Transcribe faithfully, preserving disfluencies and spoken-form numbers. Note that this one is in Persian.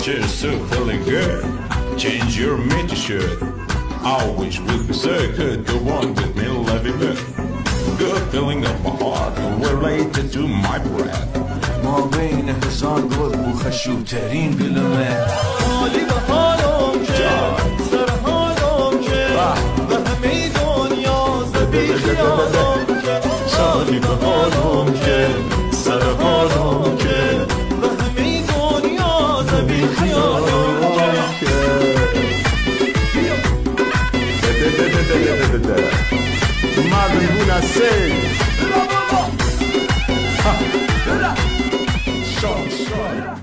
She's still feeling good. Change your mid shirt. I wish we could say could go on with me living good. Good feeling of my heart related to my breath. ما بین هزار گل بو خشوترین گلمه حالی به حالم که سر حالم که به همه دنیا زبی خیالم که حالی به حالم که سر حالم که به همه دنیا زبی خیالم که Marvin Luna say Short, short